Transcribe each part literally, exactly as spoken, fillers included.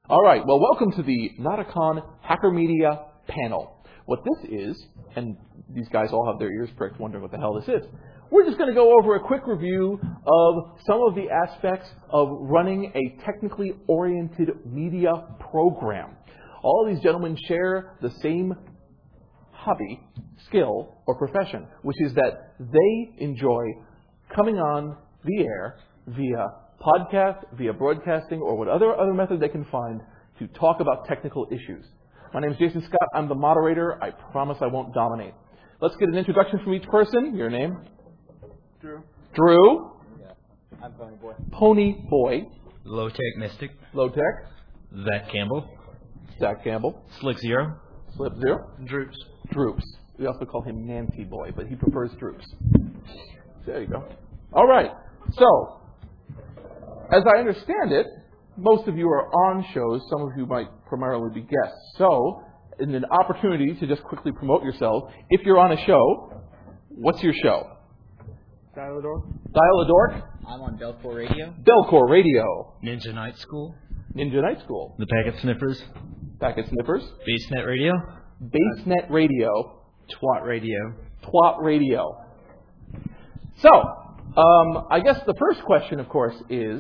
All right, well, welcome to the Nauticon Hacker Media panel. What this is, and these guys all have their ears pricked wondering what the hell this is, we're just going to go over a quick review of some of the aspects of running a technically oriented media program. All of these gentlemen share the same hobby, skill, or profession, which is that they enjoy coming on the air via podcast, via broadcasting, or whatever other method they can find to talk about technical issues. My name is Jason Scott. I'm the moderator. I promise I won't dominate. Let's get an introduction from each person. Your name? Drew. Drew. Yeah, I'm Pony Boy. Pony Boy. Low Tech Mystic. Low Tech. Zach Campbell. Zach Campbell. Slick Zero. Slip Zero. Droops. Droops. We also call him Nancy Boy, but he prefers Droops. There you go. All right. So, as I understand it, most of you are on shows. Some of you might primarily be guests. So, in an opportunity to just quickly promote yourselves, if you're on a show, what's your show? Dial a Dork. Dial a Dork. I'm on Belcore Radio. Belcore Radio. Ninja Night School. Ninja Night School. The Packet Sniffers. Packet Snippers. BaseNet Radio. BaseNet Radio. Twat Radio. Twat Radio. So, um, I guess the first question, of course, is,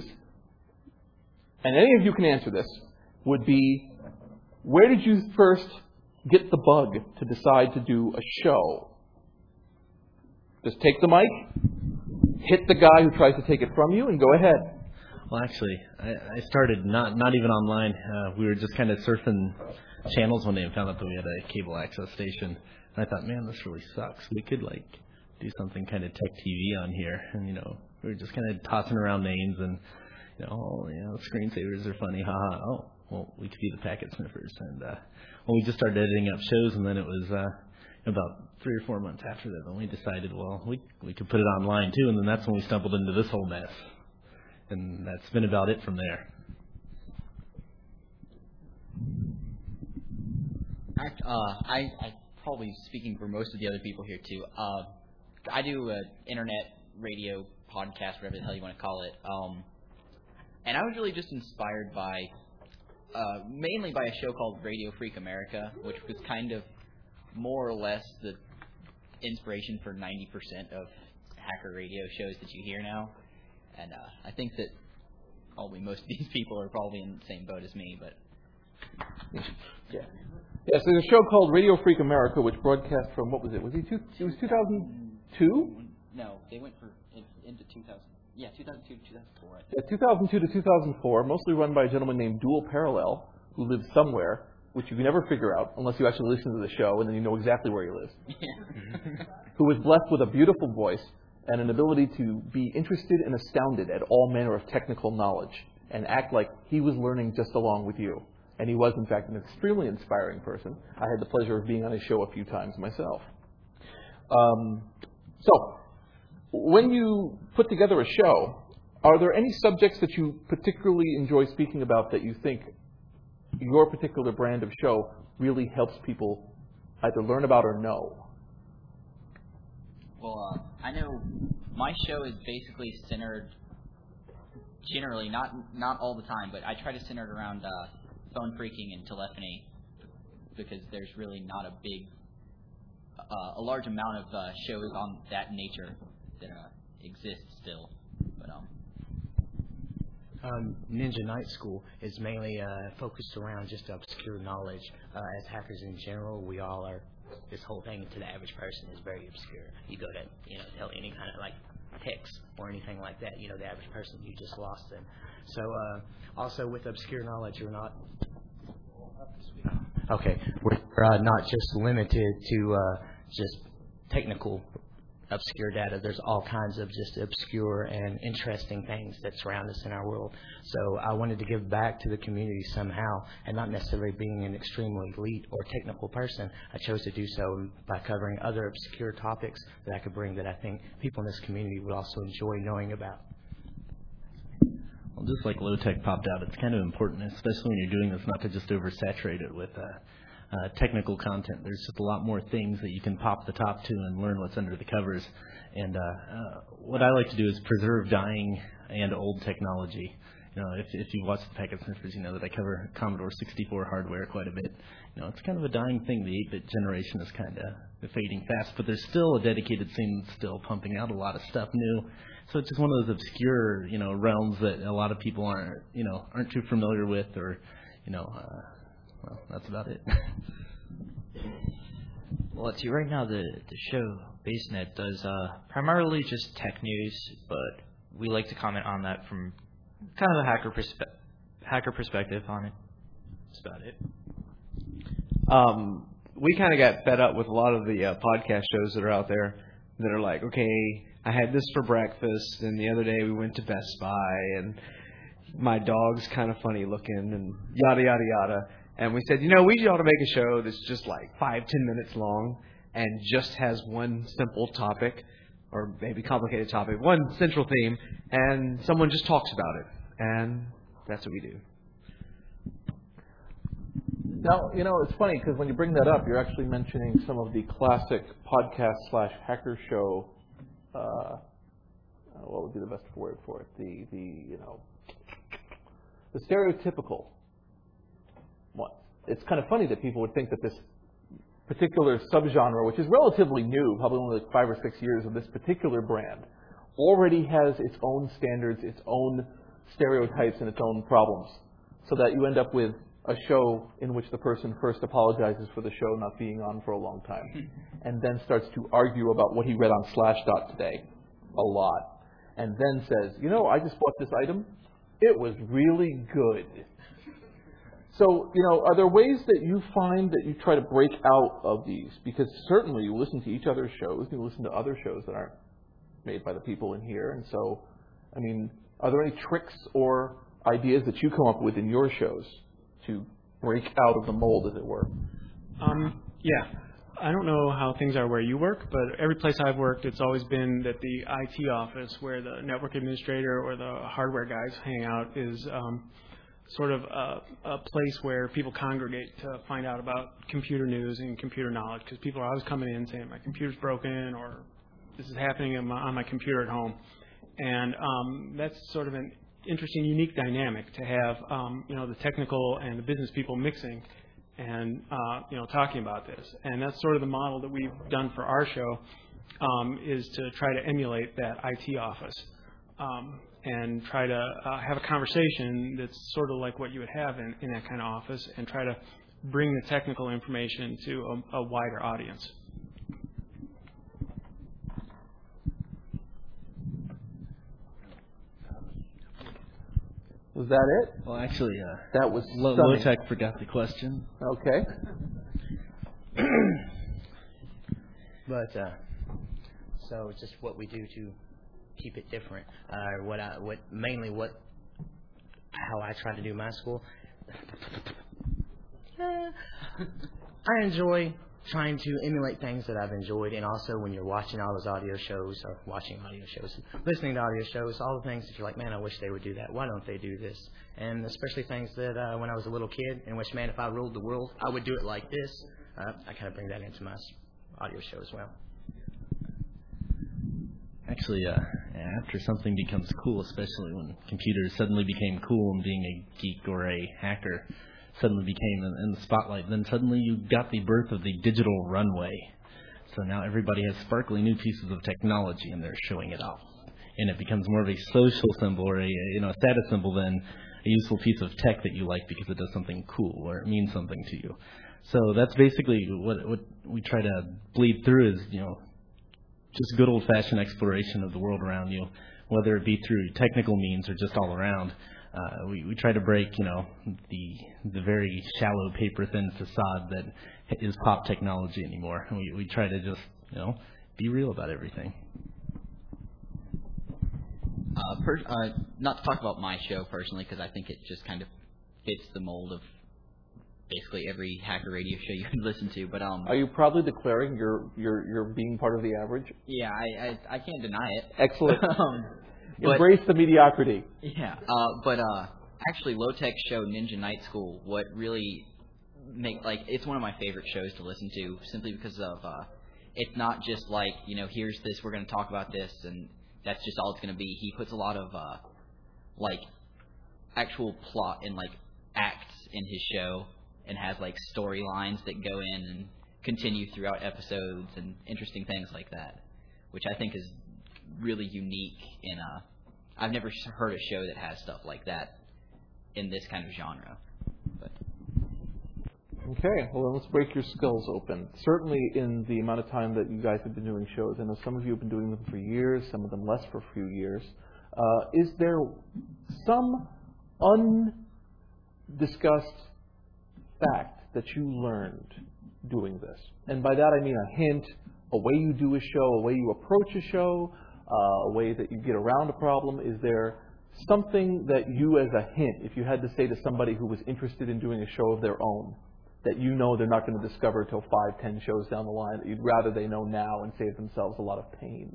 and any of you can answer this, would be, where did you first get the bug to decide to do a show? Just take the mic, hit the guy who tries to take it from you, and go ahead. Well, actually, I, I started not not even online. Uh, we were just kind of surfing channels one day and found out that we had a cable access station. And I thought, man, this really sucks. We could, like, do something kind of tech T V on here. And, you know, we were just kind of tossing around names and, you know, oh, you know, screensavers are funny, haha. Oh, well, we could be the Packet Sniffers. And, uh, well, we just started editing up shows, and then it was uh, about three or four months after that, then we decided, well, we we could put it online, too. And then that's when we stumbled into this whole mess. And that's been about it from there. Act, uh, I, I probably speaking for most of the other people here too. Uh, I do an internet radio podcast, whatever the hell you want to call it. Um, and I was really just inspired by, uh, mainly by a show called Radio Freak America, which was kind of more or less the inspiration for ninety percent of hacker radio shows that you hear now. And uh, I think that probably most of these people are probably in the same boat as me, but yeah. Yes, there's a show called Radio Freak America, which broadcast from, what was it? Was it, two, it was two thousand two? No, they went for into two thousand. Yeah, two thousand two to two thousand four. I think. Yeah, two thousand two to two thousand four, mostly run by a gentleman named Dual Parallel, who lives somewhere, which you can never figure out unless you actually listen to the show, and then you know exactly where he lives. Yeah. Who was blessed with a beautiful voice and an ability to be interested and astounded at all manner of technical knowledge and act like he was learning just along with you. And he was, in fact, an extremely inspiring person. I had the pleasure of being on his show a few times myself. Um, so, when you put together a show, are there any subjects that you particularly enjoy speaking about that you think your particular brand of show really helps people either learn about or know? Well, uh, I know my show is basically centered, generally, not not all the time, but I try to center it around uh, phone phreaking and telephony because there's really not a big, uh, a large amount of uh, shows on that nature that uh, exist still. But um, um, Ninja Night School is mainly uh, focused around just obscure knowledge. Uh, as hackers in general, we all are. This whole thing to the average person is very obscure. You go to, you know, tell any kind of like text or anything like that, you know, the average person, you just lost them. So uh, also with obscure knowledge, you're not. Okay, we're uh, not just limited to uh, just technical obscure data. There's all kinds of just obscure and interesting things that surround us in our world. So I wanted to give back to the community somehow, and not necessarily being an extremely elite or technical person. I chose to do so by covering other obscure topics that I could bring that I think people in this community would also enjoy knowing about. Well, just like Low Tech popped out, it's kind of important, especially when you're doing this, not to just oversaturate it with uh, uh, technical content. There's just a lot more things that you can pop the top to and learn what's under the covers. And uh, uh, what I like to do is preserve dying and old technology. You know, if if you watch the Packet Sniffers, you know that I cover Commodore sixty-four hardware quite a bit. You know, it's kind of a dying thing. The eight-bit generation is kind of fading fast, but there's still a dedicated scene still pumping out a lot of stuff new. So it's just one of those obscure, you know, realms that a lot of people aren't, you know, aren't too familiar with, or, you know, uh, well, that's about it. Well, let's see. Right now, the the show BaseNet does uh, primarily just tech news, but we like to comment on that from kind of a hacker perspe- hacker perspective on it. That's about it. Um, we kind of got fed up with a lot of the uh, podcast shows that are out there that are like, okay, I had this for breakfast, and the other day we went to Best Buy, and my dog's kind of funny looking, and yada, yada, yada. And we said, you know, we ought to make a show that's just like five, ten minutes long and just has one simple topic, or maybe complicated topic, one central theme, and someone just talks about it. And that's what we do. Now, you know, it's funny because when you bring that up, you're actually mentioning some of the classic podcast slash hacker show. Uh, what would be the best word for it? The the you know the stereotypical one. It's kind of funny that people would think that this particular subgenre, which is relatively new, probably only like five or six years of this particular brand, already has its own standards, its own stereotypes, and its own problems, so that you end up with a show in which the person first apologizes for the show not being on for a long time, and then starts to argue about what he read on Slashdot today a lot, and then says, you know, I just bought this item. It was really good. So, you know, are there ways that you find that you try to break out of these? Because certainly you listen to each other's shows, you listen to other shows that aren't made by the people in here, and so, I mean, are there any tricks or ideas that you come up with in your shows to break out of the mold, as it were? Um, yeah. I don't know how things are where you work, but every place I've worked, it's always been that the I T office, where the network administrator or the hardware guys hang out, is um, sort of a, a place where people congregate to find out about computer news and computer knowledge, because people are always coming in saying, my computer's broken, or this is happening on my, on my computer at home. And um, that's sort of an interesting, unique dynamic to have, um, you know, the technical and the business people mixing and, uh, you know, talking about this. And that's sort of the model that we've done for our show, um, is to try to emulate that I T office um, and try to uh, have a conversation that's sort of like what you would have in, in that kind of office, and try to bring the technical information to a, a wider audience. Was that it? Well, actually, uh, that was Lo- stunning. Lotech forgot the question. Okay. But uh, so it's just what we do to keep it different. Uh, what I, what mainly what how I try to do my school. Yeah. I enjoy trying to emulate things that I've enjoyed, and also when you're watching all those audio shows, or watching audio shows, listening to audio shows, all the things that you're like, man, I wish they would do that. Why don't they do this? And especially things that uh, when I was a little kid, in which, man, if I ruled the world, I would do it like this. Uh, I kind of bring that into my audio show as well. Actually, uh, after something becomes cool, especially when computers suddenly became cool and being a geek or a hacker suddenly became in, in the spotlight, then suddenly you got the birth of the digital runway. So now everybody has sparkly new pieces of technology and they're showing it off. And it becomes more of a social symbol, or a, you know, a status symbol than a useful piece of tech that you like because it does something cool or it means something to you. So that's basically what, what we try to bleed through is, you know, just good old-fashioned exploration of the world around you, whether it be through technical means or just all around. Uh, we, we try to break, you know, the the very shallow, paper-thin facade that is pop technology anymore. We we try to just, you know, be real about everything. Uh, per, uh, not to talk about my show personally, because I think it just kind of fits the mold of basically every hacker radio show you can listen to. But um, are you proudly declaring you're you're you're being part of the average? Yeah, I I, I can't deny it. Excellent. um, but, Embrace the mediocrity. Yeah, uh, but uh, actually, Lotech's show Ninja Night School, what really make like it's one of my favorite shows to listen to, simply because of uh, it's not just like, you know, here's this, we're going to talk about this, and that's just all it's going to be. He puts a lot of uh, like actual plot and like acts in his show, and has like storylines that go in and continue throughout episodes and interesting things like that, which I think is really unique in a. I've never heard a show that has stuff like that in this kind of genre. But. Okay, well then let's break your skulls open. Certainly in the amount of time that you guys have been doing shows, I know some of you have been doing them for years, some of them less for a few years. Uh, is there some undiscussed fact that you learned doing this? And by that I mean a hint, a way you do a show, a way you approach a show, uh, a way that you get around a problem. Is there something that you, as a hint, if you had to say to somebody who was interested in doing a show of their own, that you know they're not going to discover until five, ten shows down the line, that you'd rather they know now and save themselves a lot of pain?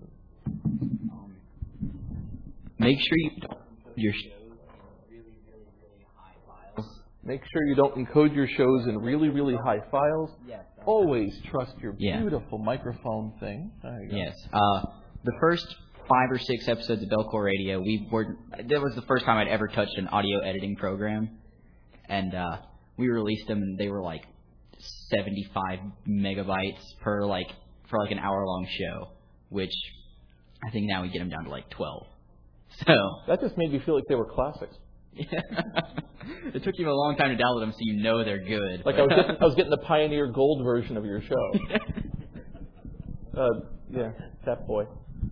Make sure you don't your shows in really, really, really high files. Make sure you don't encode your shows in really, really high files. Yes. Always trust your Yeah. beautiful microphone thing. There you go. Yes. Uh, the first five or six episodes of Belcore Radio, we were. That was the first time I'd ever touched an audio editing program, and uh, we released them, and they were like seventy-five megabytes per like for like an hour long show, which I think now we get them down to like twelve. So that just made me feel like they were classics. It took you a long time to download them, so you know they're good. Like I was getting, I was getting the Pioneer Gold version of your show. uh, yeah, that boy.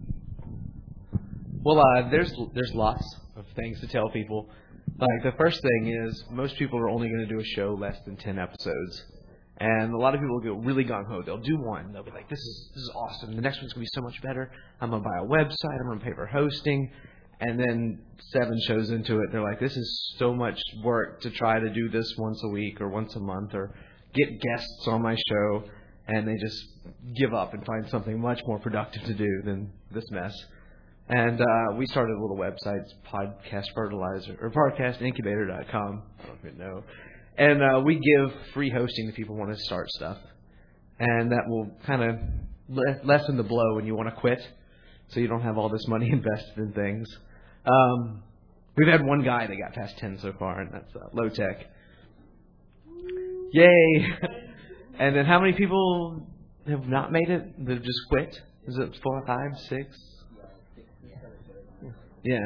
Well, uh, there's there's lots of things to tell people. Like the first thing is most people are only going to do a show less than ten episodes, and a lot of people go really gung ho. They'll do one. They'll be like, "This is this is awesome. The next one's going to be so much better. I'm going to buy a website. I'm going to pay for hosting." And then seven shows into it, they're like, "This is so much work to try to do this once a week or once a month or get guests on my show," and they just give up and find something much more productive to do than this mess. And uh, we started a little website, it's Podcast Fertilizer or podcast incubator dot com. I don't even know. And uh, we give free hosting to people who want to start stuff, and that will kind of le- lessen the blow when you want to quit, so you don't have all this money invested in things. Um, we've had one guy that got past ten so far, and that's uh, Low Tech. Yay! And then how many people have not made it? They've just quit? Is it four, five, six? Yeah.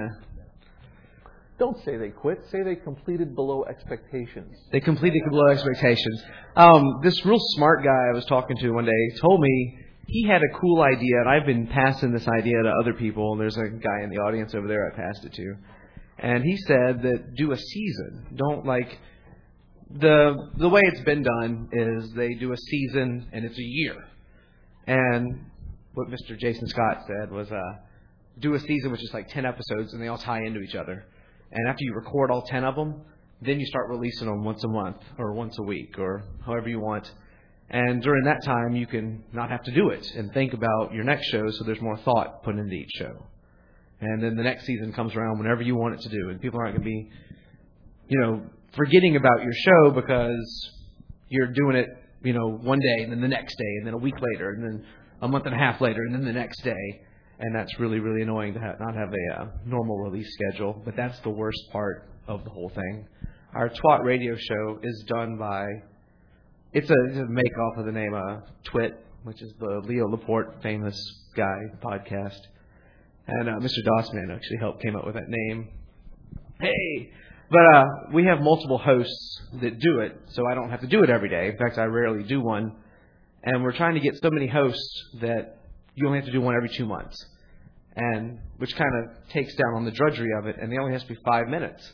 Don't say they quit. Say they completed below expectations. They completed below expectations. Um, this real smart guy I was talking to one day told me he had a cool idea, and I've been passing this idea to other people, and there's a guy in the audience over there I passed it to. And he said that do a season. Don't like the the way it's been done is they do a season and it's a year. And what Mister Jason Scott said was uh, do a season which is like ten episodes and they all tie into each other. And after you record all ten of them, then you start releasing them once a month or once a week or however you want. And during that time, you can not have to do it and think about your next show so there's more thought put into each show. And then the next season comes around whenever you want it to do. And people aren't going to be, you know, forgetting about your show because you're doing it, you know, one day and then the next day and then a week later and then a month and a half later and then the next day. And that's really, really annoying to have, not have a uh, normal release schedule. But that's the worst part of the whole thing. Our Twat radio show is done by... It's a, it's a make-off of the name uh, Twit, which is the Leo Laporte famous guy podcast. And uh, Mister Dossman actually helped came up with that name. Hey! But uh, we have multiple hosts that do it, so I don't have to do it every day. In fact, I rarely do one. And we're trying to get so many hosts that you only have to do one every two months. And which kind of takes down on the drudgery of it, and they only has to be five minutes.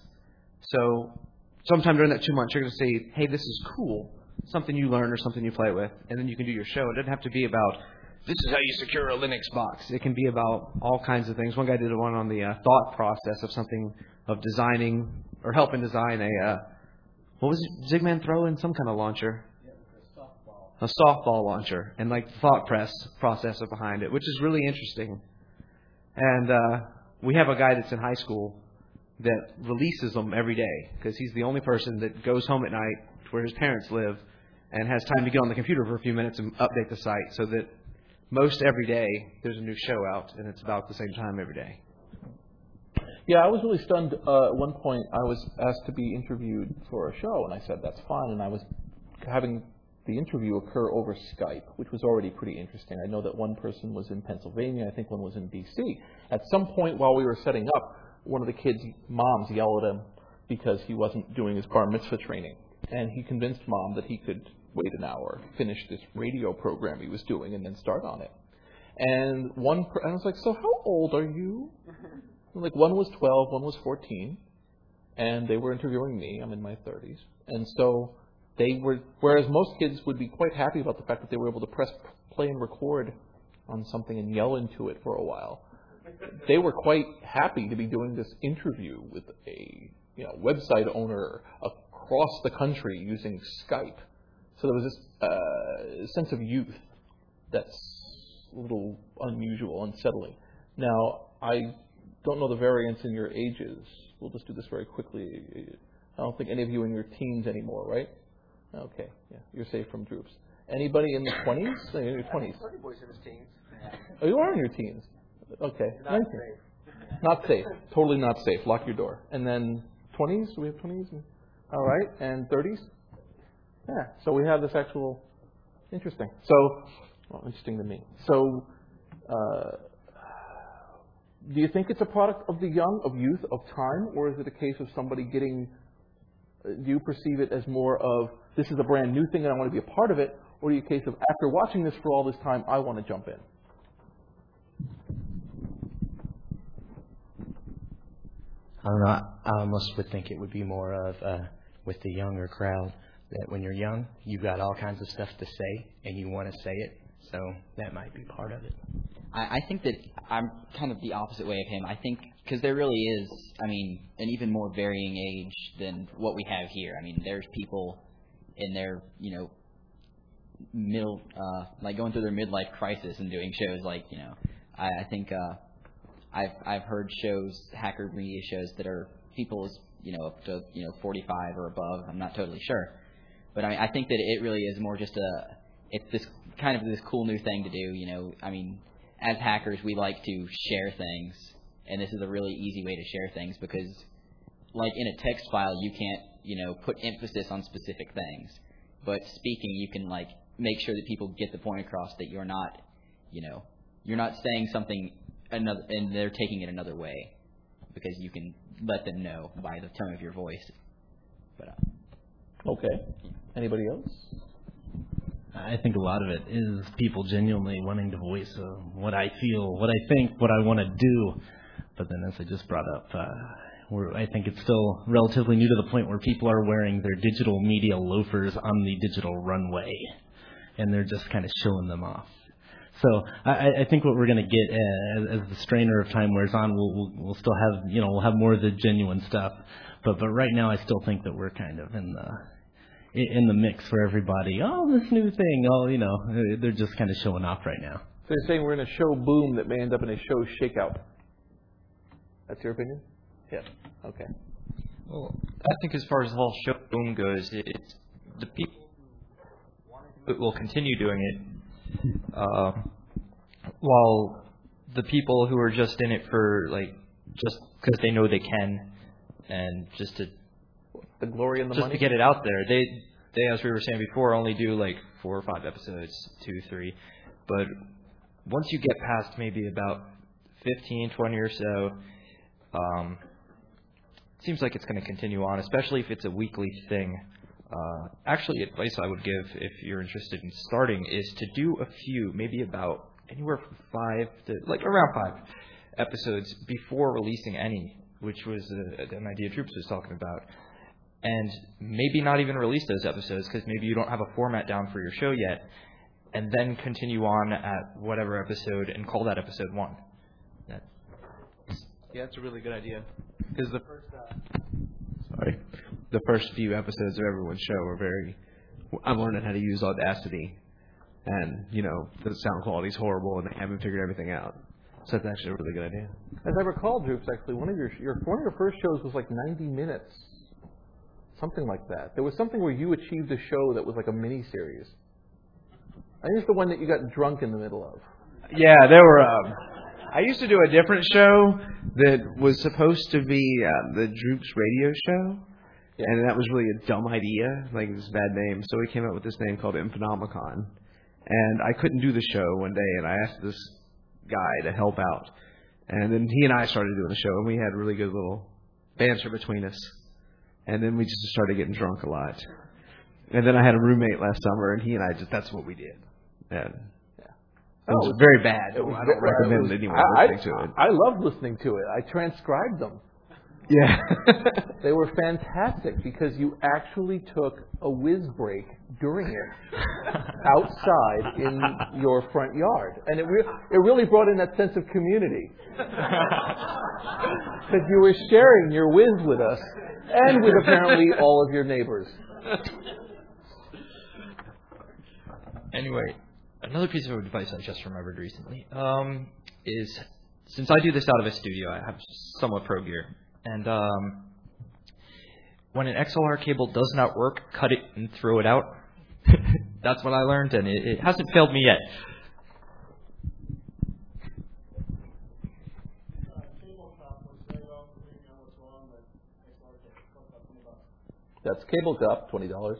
So sometime during that two months, you're going to say, hey, this is cool. Something you learn or something you play with, and then you can do your show. It doesn't have to be about, this is how you secure a Linux box. It can be about all kinds of things. One guy did one on the uh, thought process of something, of designing, or helping design a, uh, what was it, Zigman throw in? Some kind of launcher. Yeah, a softball. A softball launcher, and like the thought press process behind it, which is really interesting. And uh, we have a guy that's in high school that releases them every day, because he's the only person that goes home at night where his parents live and has time to get on the computer for a few minutes and update the site, so that most every day there's a new show out and it's about the same time every day. Yeah, I was really stunned. Uh, at one point, I was asked to be interviewed for a show, and I said, that's fine. And I was having the interview occur over Skype, which was already pretty interesting. I know that one person was in Pennsylvania. I think one was in D C At some point while we were setting up, one of the kids' moms yelled at him because he wasn't doing his bar mitzvah training. And he convinced Mom that he could wait an hour, finish this radio program he was doing, and then start on it. And one, per- I was like, so how old are you? Like, one was twelve, one was fourteen, and they were interviewing me. I'm in my thirties. And so they were, whereas most kids would be quite happy about the fact that they were able to press play and record on something and yell into it for a while, they were quite happy to be doing this interview with a you know website owner across the country using Skype. So there was this uh, sense of youth that's a little unusual, unsettling. Now, I don't know the variance in your ages. We'll just do this very quickly. I don't think any of you are in your teens anymore, right? Okay, yeah, you're safe from Droops. Anybody in the twenties? In your twenties? Boy's in his teens. Oh, you are in your teens. Okay. Not nineteen. safe. Not safe. Totally not safe. Lock your door. And then twenties? Do we have twenties? All right. And thirties? Yeah. So we have this actual... Interesting. So, well, interesting to me. So, uh, do you think it's a product of the young, of youth, of time, or is it a case of somebody getting... Uh, do you perceive it as more of, this is a brand new thing and I want to be a part of it, or are you a case of, after watching this for all this time, I want to jump in? I don't know. I almost would think it would be more of, uh, with the younger crowd, that when you're young, you've got all kinds of stuff to say, and you want to say it. So that might be part of it. I, I think that I'm kind of the opposite way of him. I think, because there really is, I mean, an even more varying age than what we have here. I mean, there's people in their, you know, middle, uh, like going through their midlife crisis and doing shows like, you know, I, I think uh, I've I've heard shows, hacker media shows that are people, you know, up to, you know, forty-five or above. I'm not totally sure. But I, mean, I think that it really is more just a, it's this kind of this cool new thing to do, you know. I mean, as hackers, we like to share things, and this is a really easy way to share things because, like in a text file, you can't, you know, put emphasis on specific things. But speaking, you can, like, make sure that people get the point across that you're not, you know, you're not saying something another, and they're taking it another way because you can let them know by the tone of your voice. But uh, okay. Anybody else? I think a lot of it is people genuinely wanting to voice uh, what I feel, what I think, what I want to do. But then, as I just brought up, uh, we're, I think it's still relatively new to the point where people are wearing their digital media loafers on the digital runway, and they're just kind of showing them off. So I, I think what we're going to get uh, as, as the strainer of time wears on, we'll, we'll, we'll still have, you know, we'll have more of the genuine stuff. But but right now, I still think that we're kind of in the in the mix for everybody. Oh, this new thing. Oh, you know, they're just kind of showing off right now. So you're saying we're in a show boom that may end up in a show shakeout. That's your opinion? Yeah. Okay. Well, I think as far as the whole show boom goes, it, it's the people who want to do it will continue doing it, uh, while the people who are just in it for, like, just because they know they can, and just to the glory and the just money? to get it out there, they they as we were saying before only do like four or five episodes, two, three, but once you get past maybe about fifteen, twenty or so. Um, it seems like it's going to continue on, especially if it's a weekly thing. Uh, actually, advice I would give if you're interested in starting is to do a few, maybe about anywhere from five to like around five episodes before releasing any, which was a, an idea Droops was talking about. And maybe not even release those episodes because maybe you don't have a format down for your show yet, and then continue on at whatever episode and call that episode one. That, Yeah, that's a really good idea. Because the first, uh, sorry, the first few episodes of everyone's show are very. I'm learning how to use Audacity, and you know the sound quality's horrible, and they haven't figured everything out. So that's actually a really good idea. As I recall, Droops, actually, one of your, your one of your first shows was like ninety minutes, something like that. There was something where you achieved a show that was like a mini series. I think it's the one that you got drunk in the middle of. Yeah, there were. Um, I used to do a different show that was supposed to be uh, the Droops radio show. Yeah. And that was really a dumb idea, like this bad name. So we came up with this name called Infonomicon. And I couldn't do the show one day, and I asked this guy to help out. And then he and I started doing the show, and we had really good little banter between us. And then we just started getting drunk a lot. And then I had a roommate last summer, and he and I just, that's what we did. And yeah. It was oh, very bad. It was, I don't recommend was, anyone I, listening to it. I loved listening to it. I transcribed them. Yeah. They were fantastic because you actually took a whiz break during it outside in your front yard. And it, re- it really brought in that sense of community. Because you were sharing your whiz with us and with apparently all of your neighbors. Anyway, another piece of advice I just remembered recently um, is, since I do this out of a studio, I have somewhat pro gear. And um, when an X L R cable does not work, cut it and throw it out. That's what I learned, and it, it hasn't failed me yet. That's Cable Cup, twenty dollars.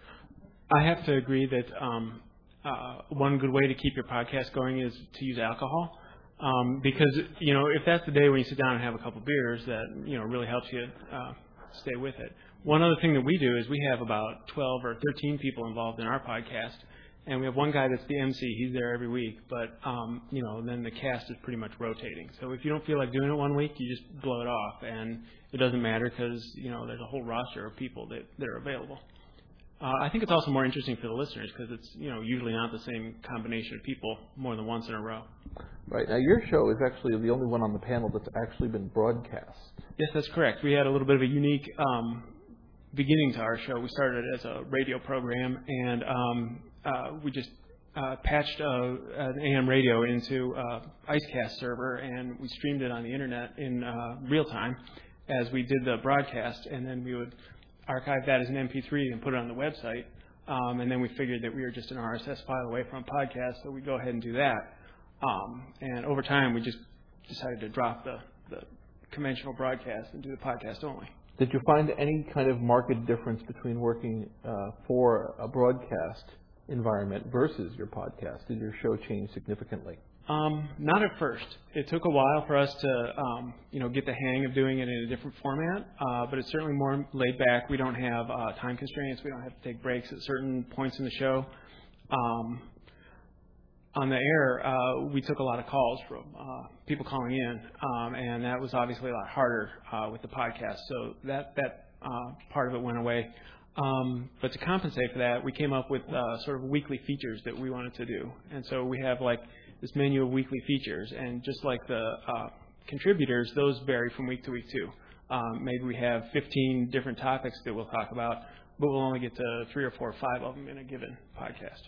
I have to agree that um, uh, one good way to keep your podcast going is to use alcohol. Um, because, you know, if that's the day when you sit down and have a couple beers, that, you know, really helps you uh, stay with it. One other thing that we do is we have about twelve or thirteen people involved in our podcast, and we have one guy that's the M C. He's there every week, but, um, you know, then the cast is pretty much rotating. So if you don't feel like doing it one week, you just blow it off, and it doesn't matter because, you know, there's a whole roster of people that, that are available. Uh, I think it's also more interesting for the listeners because it's, you know, usually not the same combination of people more than once in a row. Right. Now, your show is actually the only one on the panel that's actually been broadcast. Yes, that's correct. We had a little bit of a unique um, beginning to our show. We started as a radio program, and um, uh, we just uh, patched a, an A M radio into uh, IceCast server, and we streamed it on the Internet in uh, real time as we did the broadcast, and then we would archive that as an M P three and put it on the website. Um, and then we figured that we were just an R S S file away from a podcast, so we'd go ahead and do that. Um, and over time, we just decided to drop the, the conventional broadcast and do the podcast only. Did you find any kind of marked difference between working uh, for a broadcast environment versus your podcast? Did your show change significantly? Um, not at first. It took a while for us to, um, you know, get the hang of doing it in a different format, uh, but it's certainly more laid back. We don't have uh, time constraints. We don't have to take breaks at certain points in the show. Um, on the air, uh, we took a lot of calls from uh, people calling in, um, and that was obviously a lot harder uh, with the podcast. So that that uh, part of it went away. Um, but to compensate for that, we came up with uh, sort of weekly features that we wanted to do, and so we have like this menu of weekly features, and just like the uh, contributors, those vary from week to week too. Um, maybe we have fifteen different topics that we'll talk about, but we'll only get to three or four or five of them in a given podcast.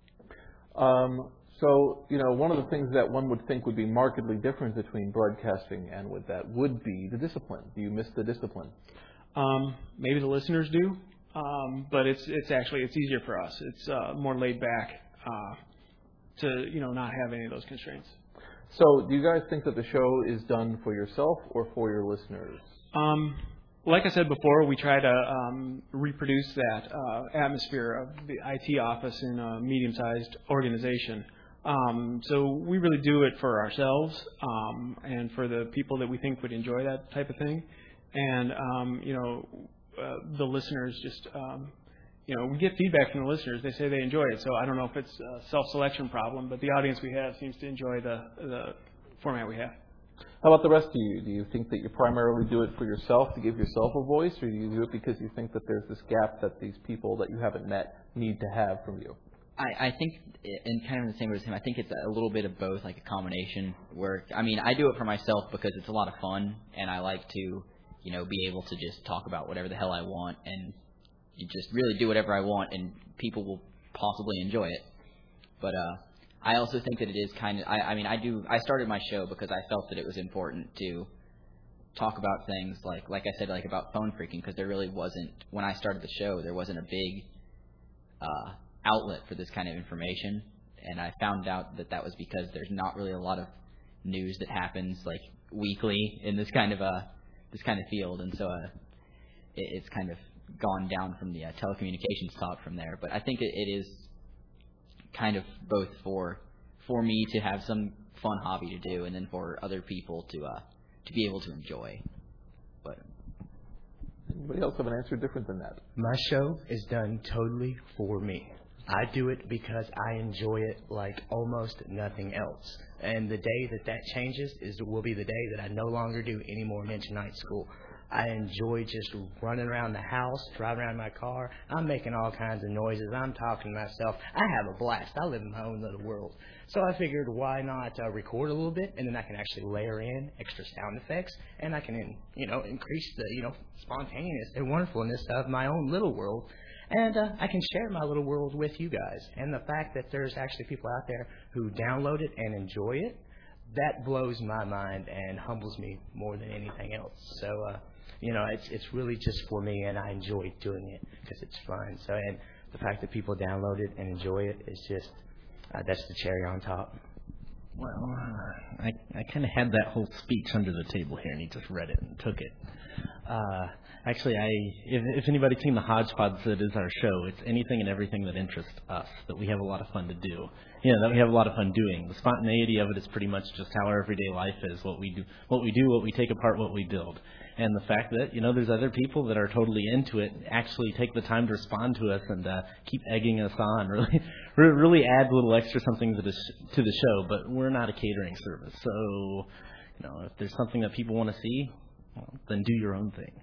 Um, so, you know, one of the things that one would think would be markedly different between broadcasting and with that would be the discipline. Do you miss the discipline? Um, maybe the listeners do, um, but it's it's actually it's easier for us. It's uh, more laid back. Uh, to, you know, not have any of those constraints. So do you guys think that the show is done for yourself or for your listeners? Um, like I said before, we try to um, reproduce that uh, atmosphere of the I T office in a medium-sized organization. Um, so we really do it for ourselves um, and for the people that we think would enjoy that type of thing. And, um, you know, uh, the listeners just... Um, You know, we get feedback from the listeners. They say they enjoy it. So I don't know if it's a self-selection problem, but the audience we have seems to enjoy the the format we have. How about the rest of you? Do you think that you primarily do it for yourself to give yourself a voice, or do you do it because you think that there's this gap that these people that you haven't met need to have from you? I, I think, in kind of the same way as him, I think it's a little bit of both, like a combination. Where I mean, I do it for myself because it's a lot of fun, and I like to, you know, be able to just talk about whatever the hell I want and you just really do whatever I want, and people will possibly enjoy it. But uh, I also think that it is kind of. I, I mean, I do. I started my show because I felt that it was important to talk about things like, like I said, like about phone freaking, because there really wasn't. When I started the show, there wasn't a big uh, outlet for this kind of information, and I found out that that was because there's not really a lot of news that happens like weekly in this kind of a this kind of field, and so uh, it, it's kind of gone down from the uh, telecommunications top from there. But I think it, it is kind of both for for me to have some fun hobby to do, and then for other people to uh, to be able to enjoy. But anybody else have an answer different than that? My show is done totally for me. I do it because I enjoy it like almost nothing else. And the day that that changes is will be the day that I no longer do any more Mention Night School. I enjoy just running around the house, driving around in my car. I'm making all kinds of noises. I'm talking to myself. I have a blast. I live in my own little world. So I figured, why not uh, record a little bit, and then I can actually layer in extra sound effects, and I can, in, you know, increase the, you know, spontaneous and wonderfulness of my own little world. And uh, I can share my little world with you guys. And the fact that there's actually people out there who download it and enjoy it, that blows my mind and humbles me more than anything else. So, uh, you know, it's it's really just for me, and I enjoy doing it because it's fun. So, and the fact that people download it and enjoy it is just, uh, that's the cherry on top. Well, uh, I I kind of had that whole speech under the table here, and he just read it and took it. Uh, actually, I if, if anybody's seen the Hodgepodge that is our show, it's anything and everything that interests us, that we have a lot of fun to do. You know, that we have a lot of fun doing. The spontaneity of it is pretty much just how our everyday life is, what we do, what we do, what we take apart, what we build. And the fact that, you know, there's other people that are totally into it, actually take the time to respond to us and uh, keep egging us on, really really add a little extra something to the, sh- to the show. But we're not a catering service. So, you know, if there's something that people want to see, well, then do your own thing.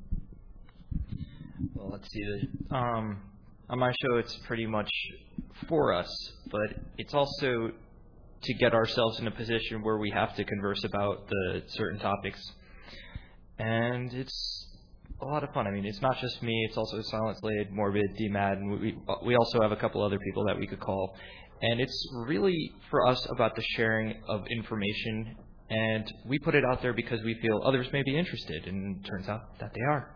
Well, let's see. Um, on my show, it's pretty much for us, but it's also to get ourselves in a position where we have to converse about the certain topics. And it's a lot of fun. I mean, it's not just me. It's also Silent Slade, Morbid, D-Mad, and we we also have a couple other people that we could call. And it's really, for us, about the sharing of information. And we put it out there because we feel others may be interested, and it turns out that they are.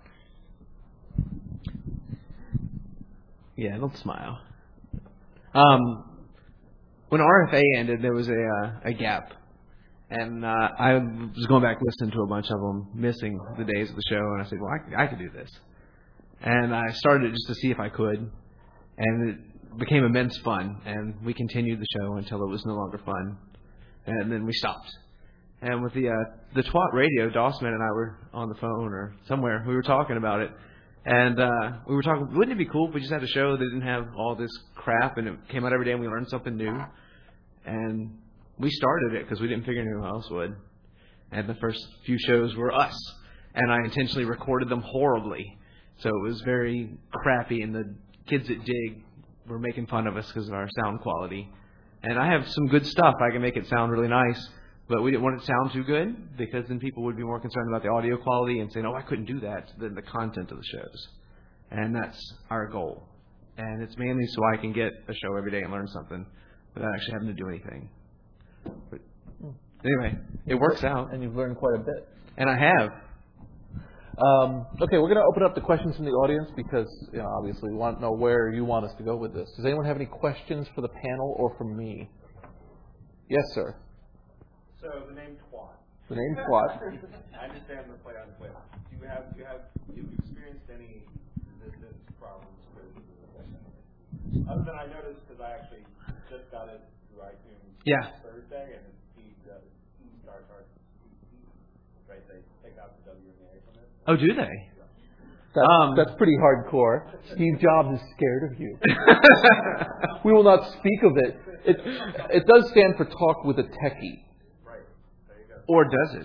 Yeah, don't smile. Um, when R F A ended, there was a uh, a gap. And uh, I was going back listening to a bunch of them, missing the days of the show, and I said, well, I, I could do this. And I started it just to see if I could, and it became immense fun, and we continued the show until it was no longer fun, and then we stopped. And with the uh, the Twat Radio, Dossman and I were on the phone or somewhere, we were talking about it, and uh, we were talking, wouldn't it be cool if we just had a show that didn't have all this crap, and it came out every day and we learned something new? And we started it because we didn't figure anyone else would. And the first few shows were us. And I intentionally recorded them horribly. So it was very crappy. And the kids at Dig were making fun of us because of our sound quality. And I have some good stuff. I can make it sound really nice. But we didn't want it to sound too good, because then people would be more concerned about the audio quality and saying, oh, I couldn't do that, than the content of the shows. And that's our goal. And it's mainly so I can get a show every day and learn something without actually having to do anything. But anyway, it works out. And you've learned quite a bit. And I have. Um, okay, we're going to open up the questions from the audience because, you know, obviously we want to know where you want us to go with this. Does anyone have any questions for the panel or for me? Yes, sir. So the name Twat. The name Twat. I understand the play on Twit. Do you have do you have you experienced any resistance problems with the other than I noticed because I actually just got it through iTunes yeah. Thursday and it's T star card. Right, they take out the W and the A from it. Oh, do they? That's, um, that's pretty hardcore. Steve Jobs is scared of you. We will not speak of it. It it does stand for talk with a techie. Right. There you go. Or does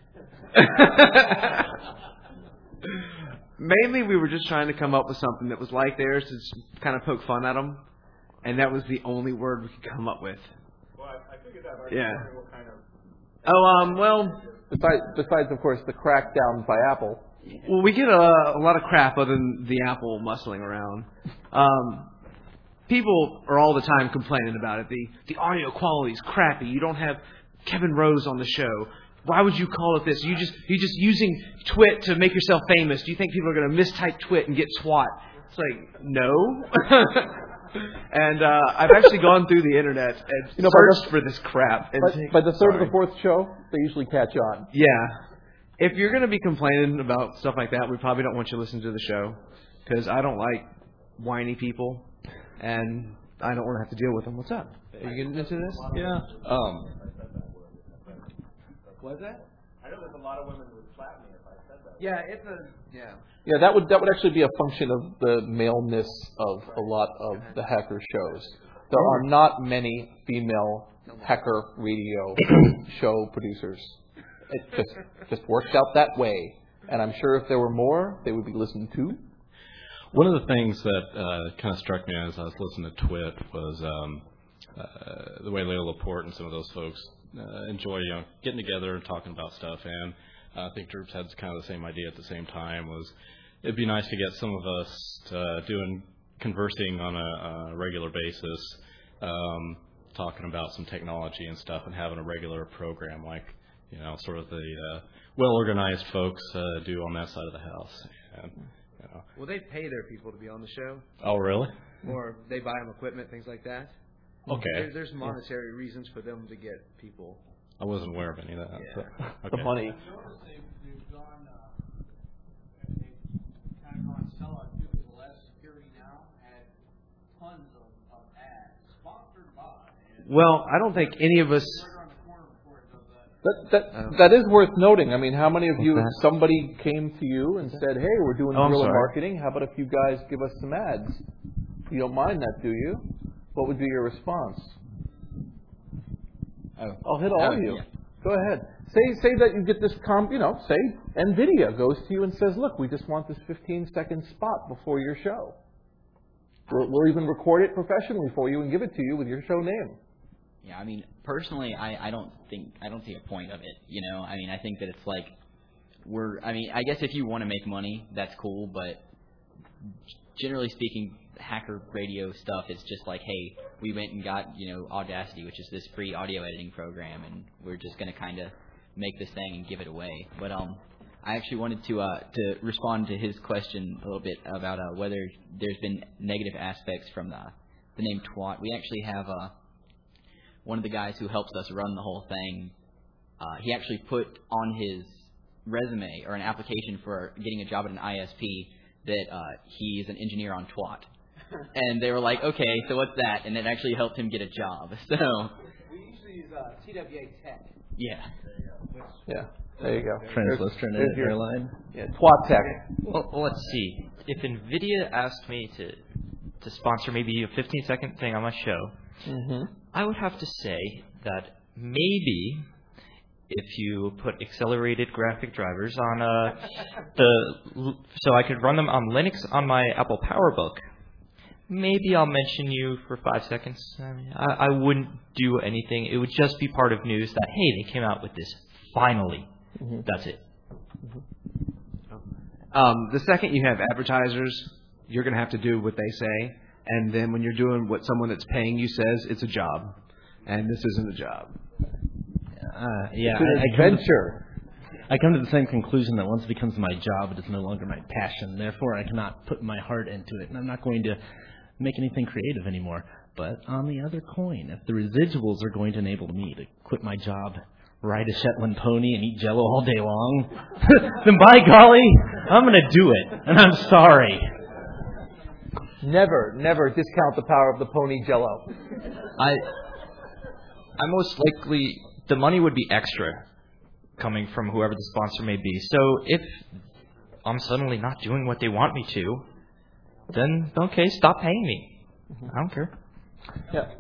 it? Mainly, we were just trying to come up with something that was like theirs to kind of poke fun at them, and that was the only word we could come up with. Well, I, I figured that. Right? Yeah. What kind of? Oh, um, well. Besides, besides, of course, the crackdown by Apple. Well, we get a, a lot of crap other than the Apple muscling around. Um, people are all the time complaining about it. The the audio quality is crappy. You don't have Kevin Rose on the show. Why would you call it this? You just you're just using Twit to make yourself famous. Do you think people are going to mistype Twit and get Twat? It's like, no. And uh, I've actually gone through the internet and You know, by searched the- for this crap. And By, by the third Sorry. or the fourth show, they usually catch on. Yeah. If you're going to be complaining about stuff like that, we probably don't want you to listen to the show because I don't like whiny people, and I don't want to have to deal with them. What's up? Are you getting into this? Yeah. Um, What's that? I know there's a lot of women who would slap me if I said that. Yeah, it's a yeah. Yeah, that would that would actually be a function of the maleness of a lot of the hacker shows. There are not many female hacker radio show producers. It just just works out that way. And I'm sure if there were more, they would be listened to. One of the things that uh, kind of struck me as I was listening to Twit was um, uh, the way Leo Laporte and some of those folks uh, enjoy, you know, getting together and talking about stuff. And uh, I think Droops had kind of the same idea at the same time. Was it'd be nice to get some of us to doing conversing on a, a regular basis, um, talking about some technology and stuff, and having a regular program like, you know, sort of the uh, well-organized folks uh, do on that side of the house. And, you know. Well, they pay their people to be on the show, Oh, really? or they buy them equipment, things like that. Okay. There, there's monetary reasons for them to get people. I wasn't aware of any of that. Yeah. So, The okay. money. Well, I don't think any of us. That that Oh. that is worth noting. I mean, how many of What's you, if that? somebody came to you and said, "Hey, we're doing Oh, I'm guerrilla sorry. marketing. How about if you guys give us some ads?" You don't mind that, do you? What would be your response? Oh. I'll hit all Oh, of you. yeah. Go ahead. Say say that you get this comp. You know, say NVIDIA goes to you and says, "Look, we just want this fifteen second spot before your show. We'll, we'll even record it professionally for you and give it to you with your show name." Yeah, I mean, personally, I, I don't think I don't see a point of it. You know, I mean, I think that it's like we're. I mean, I guess if you want to make money, that's cool. But generally speaking, hacker radio stuff, it's just like, hey, we went and got, you know, Audacity, which is this free audio editing program, and we're just going to kind of make this thing and give it away. But um, I actually wanted to uh to respond to his question a little bit about uh, whether there's been negative aspects from the the name Twat. We actually have a. Uh, One of the guys who helps us run the whole thing, uh, he actually put on his resume or an application for getting a job at an I S P that uh, he's an engineer on Twat. And they were like, okay, so what's that? And it actually helped him get a job. So we usually use uh, T W A Tech. yeah. Yeah. There you go. Translister There's your- airline. Yeah, Twat Tech. Well, well, let's see. If NVIDIA asked me to to sponsor maybe a fifteen second thing on my show, Mm-hmm. I would have to say that maybe if you put accelerated graphic drivers on uh, the so I could run them on Linux on my Apple PowerBook, maybe I'll mention you for five seconds. I mean, I, I wouldn't do anything. It would just be part of news that, hey, they came out with this. Finally. Mm-hmm. That's it. Um, the second you have advertisers, you're going to have to do what they say. And then when you're doing what someone that's paying you says, it's a job. And this isn't a job. Uh, yeah, It's an I, I, come to, adventure. I come to the same conclusion that once it becomes my job, it is no longer my passion. Therefore, I cannot put my heart into it, and I'm not going to make anything creative anymore. But on the other coin, if the residuals are going to enable me to quit my job, ride a Shetland pony, and eat Jell-O all day long, then by golly, I'm going to do it, and I'm sorry. Never, never discount the power of the pony Jell-O. I I most likely the money would be extra coming from whoever the sponsor may be. So if I'm suddenly not doing what they want me to, then okay, stop paying me. I don't care. Yeah.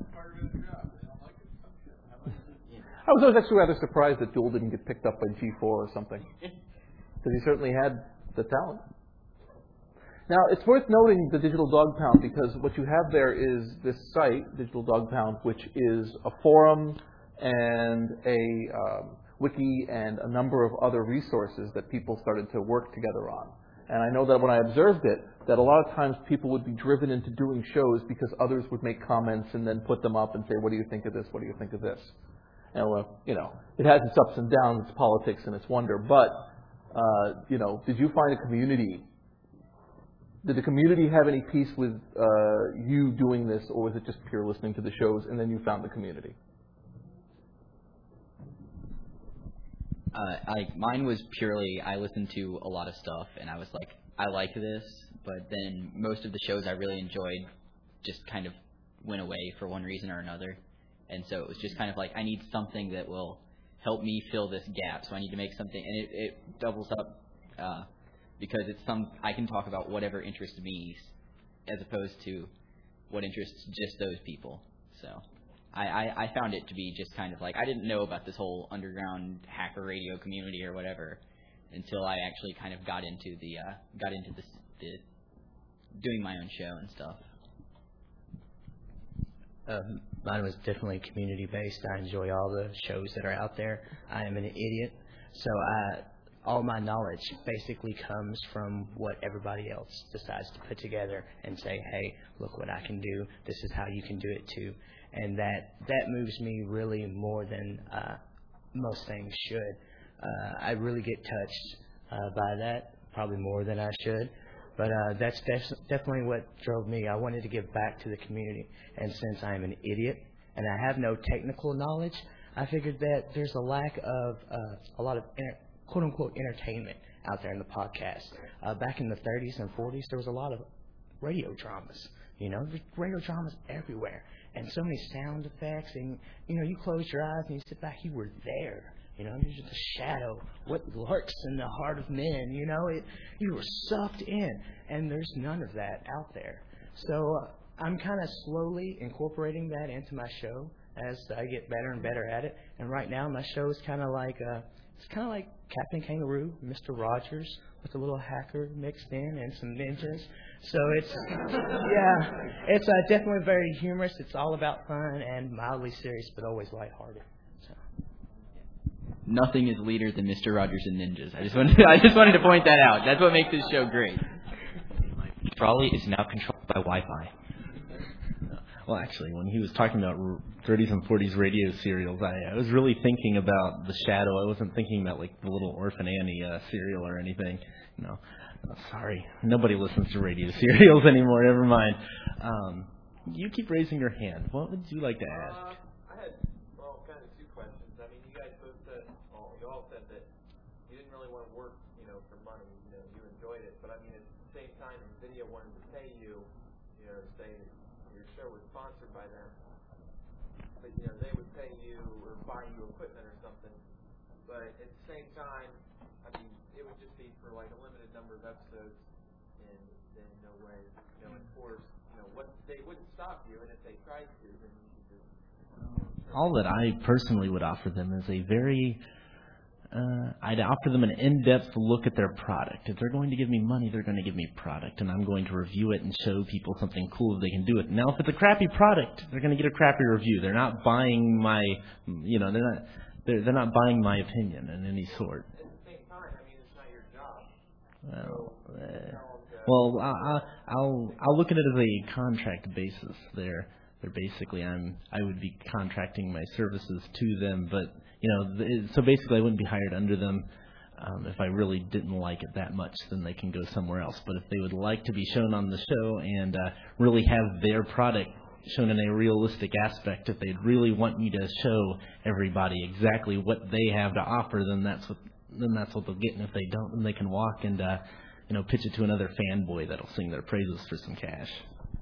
I was always actually rather surprised that Duel didn't get picked up by G four or something, because he certainly had the talent. Now, it's worth noting the Digital Dog Pound, because what you have there is this site, Digital Dog Pound, which is a forum and a um, wiki and a number of other resources that people started to work together on. And I know that when I observed it, that a lot of times people would be driven into doing shows because others would make comments and then put them up and say, what do you think of this? What do you think of this? And, well, you know, it has its ups and downs, its politics and its wonder. But, uh, you know, did you find a community Did the community have any piece with uh, you doing this, or was it just pure listening to the shows and then you found the community? Uh, like mine was purely I listened to a lot of stuff and I was like, I like this, but then most of the shows I really enjoyed just kind of went away for one reason or another. And so it was just kind of like, I need something that will help me fill this gap. So I need to make something, and it, it doubles up uh, because it's some, I can talk about whatever interests me as opposed to what interests just those people. So I, I, I found it to be just kind of like, I didn't know about this whole underground hacker radio community or whatever until I actually kind of got into the, uh, got into this, the doing my own show and stuff. Um, mine was definitely community-based. I enjoy all the shows that are out there. I am an idiot, so I, all my knowledge basically comes from what everybody else decides to put together and say, hey, look what I can do. This is how you can do it too. And that, that moves me really more than uh, most things should. Uh, I really get touched uh, by that, probably more than I should. But uh, that's def- definitely what drove me. I wanted to give back to the community. And since I'm an idiot and I have no technical knowledge, I figured that there's a lack of uh, a lot of inter- quote-unquote entertainment out there in the podcast. Uh, back in the thirties and forties, there was a lot of radio dramas. You know, there's radio dramas everywhere. And so many sound effects. And, you know, you close your eyes and you sit back, you were there. You know, you're just a shadow. What lurks in the heart of men? You know, it, you were sucked in, and there's none of that out there. So uh, I'm kind of slowly incorporating that into my show as I get better and better at it. And right now, my show is kind of like uh, it's kind of like Captain Kangaroo, Mister Rogers, with a little hacker mixed in and some ninjas. So it's yeah, it's uh, definitely very humorous. It's all about fun and mildly serious, but always lighthearted. Nothing is leader than Mister Rogers and Ninjas. I just wanted, I just wanted to point that out. That's what makes this show great. Trolley is now controlled by Wi-Fi. Well, actually, when he was talking about thirties and forties radio serials, I, I was really thinking about The Shadow. I wasn't thinking about like the Little Orphan Annie uh, serial or anything. You know, oh, sorry, nobody listens to radio serials anymore. Never mind. Um, you keep raising your hand. What would you like to ask? Uh, I had well, kind of two questions. I mean, you guys both said, well, you all said that you didn't really want to work, you know, for money. You know, you enjoyed it, but I mean, at the same time, NVIDIA wanted to pay you, you know, say your show was sponsored by them, but you know, they would pay you or buy you equipment or something. But at the same time, I mean, it would just be for like a limited number of episodes, and then no way, you know, enforce, you know, what they wouldn't stop you, and if they tried to, then you could just. All that I personally would offer them is a very, uh, I'd offer them an in-depth look at their product. If they're going to give me money, they're going to give me product, and I'm going to review it and show people something cool that they can do it. Now, if it's a crappy product, they're going to get a crappy review. They're not buying my, you know, they're not, they're, they're not buying my opinion in any sort. At the same time, I mean, it's not your job. Well, uh, well, I, I'll I'll look at it as a contract basis. They're they're basically I'm I would be contracting my services to them, but you know, th- so basically I wouldn't be hired under them. Um, if I really didn't like it that much, then they can go somewhere else. But if they would like to be shown on the show and uh, really have their product shown in a realistic aspect, if they'd really want me to show everybody exactly what they have to offer, then that's what then that's what they'll get. And if they don't, then they can walk and uh, you know pitch it to another fanboy that'll sing their praises for some cash.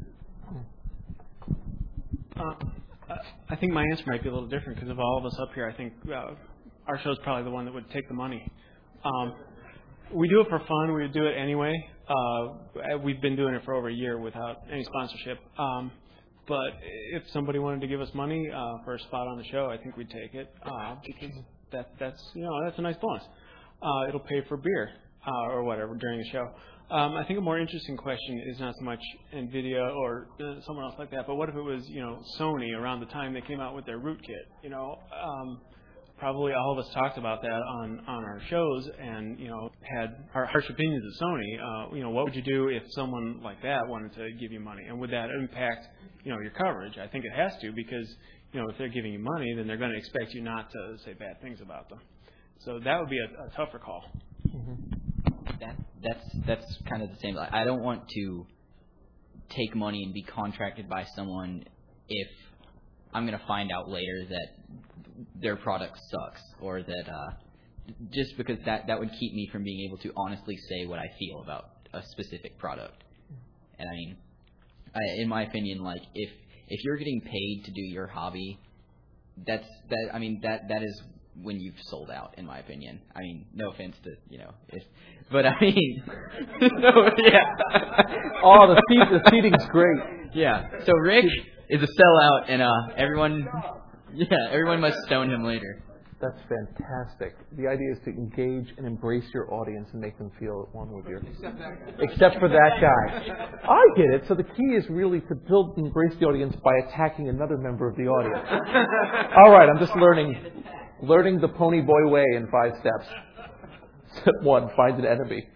Uh, I think my answer might be a little different because of all of us up here. I think uh, our show's probably the one that would take the money. Um, we do it for fun. We do it anyway. Uh, we've been doing it for over a year without any sponsorship. Um, but if somebody wanted to give us money uh, for a spot on the show, I think we'd take it uh, because that that's you know that's a nice bonus. Uh, it'll pay for beer uh, or whatever during the show. Um, I think a more interesting question is not so much NVIDIA or uh, someone else like that, but what if it was, you know, Sony around the time they came out with their rootkit? You know, um, probably all of us talked about that on, on our shows and, you know, had harsh opinions of Sony. Uh, you know, what would you do if someone like that wanted to give you money? And would that impact, you know, your coverage? I think it has to because, you know, if they're giving you money, then they're going to expect you not to say bad things about them. So that would be a, a tougher call. Mm-hmm. that that's that's kind of the same. I don't want to take money and be contracted by someone if I'm going to find out later that their product sucks, or that uh, just because that, that would keep me from being able to honestly say what I feel about a specific product. And I mean, I, in my opinion, like if if you're getting paid to do your hobby, that's that. I mean that that is when you've sold out, in my opinion. I mean, no offense to you know, if, but I mean, no, yeah. Oh, the seat, the seating's great. Yeah. So Rick is a sellout, and uh, everyone, yeah, everyone must stone him later. That's fantastic. The idea is to engage and embrace your audience and make them feel at one with you. Except for that guy. I get it. So the key is really to build and embrace the audience by attacking another member of the audience. All right, I'm just learning, learning the Pony Boy way in five steps. Step one, find an enemy.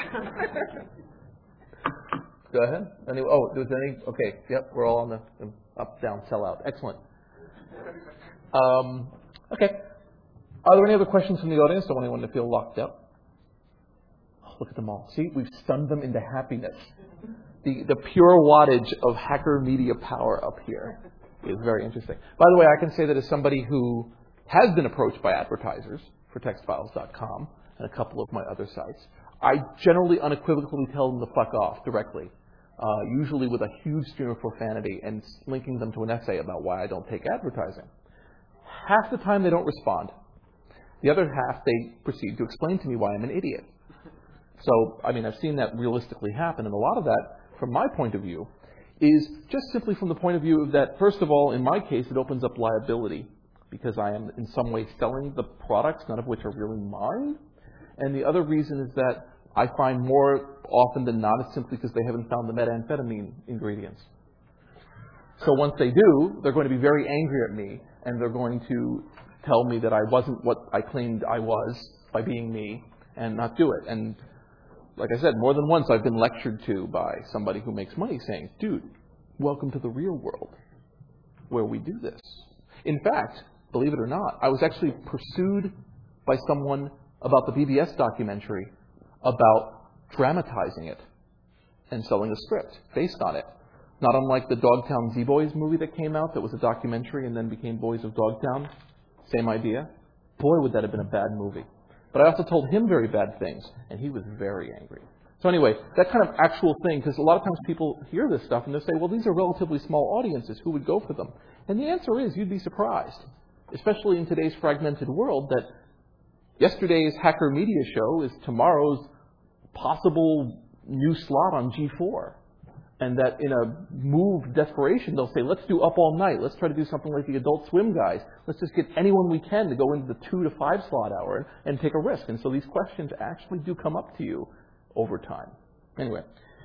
Go ahead. Any, oh, there's any? Okay, yep, we're all on the up, down, sell out. Excellent. Um, okay. Are there any other questions from the audience? Don't want anyone to feel locked up. Oh, look at them all. See, we've stunned them into happiness. The the pure wattage of hacker media power up here is very interesting. By the way, I can say that as somebody who has been approached by advertisers for text files dot com and a couple of my other sites, I generally unequivocally tell them to fuck off directly, uh, usually with a huge stream of profanity and linking them to an essay about why I don't take advertising. Half the time they don't respond. The other half, they proceed to explain to me why I'm an idiot. So, I mean, I've seen that realistically happen, and a lot of that, from my point of view, is just simply from the point of view that, first of all, in my case, it opens up liability, because I am in some way selling the products, none of which are really mine. And the other reason is that I find more often than not, it's simply because they haven't found the methamphetamine ingredients. So once they do, they're going to be very angry at me, and they're going to tell me that I wasn't what I claimed I was by being me, and not do it. And like I said, more than once I've been lectured to by somebody who makes money saying, dude, welcome to the real world where we do this. In fact, believe it or not, I was actually pursued by someone about the B B S documentary about dramatizing it and selling a script based on it. Not unlike the Dogtown Z-Boys movie that came out that was a documentary and then became Boys of Dogtown. Same idea. Boy, would that have been a bad movie. But I also told him very bad things, and he was very angry. So anyway, that kind of actual thing, because a lot of times people hear this stuff and they say, well, these are relatively small audiences. Who would go for them? And the answer is, you'd be surprised, especially in today's fragmented world, that yesterday's Hacker Media show is tomorrow's possible new slot on G four. And that in a move of desperation, they'll say, let's do Up All Night. Let's try to do something like the Adult Swim guys. Let's just get anyone we can to go into the two to five slot hour and, and take a risk. And so these questions actually do come up to you over time. Anyway.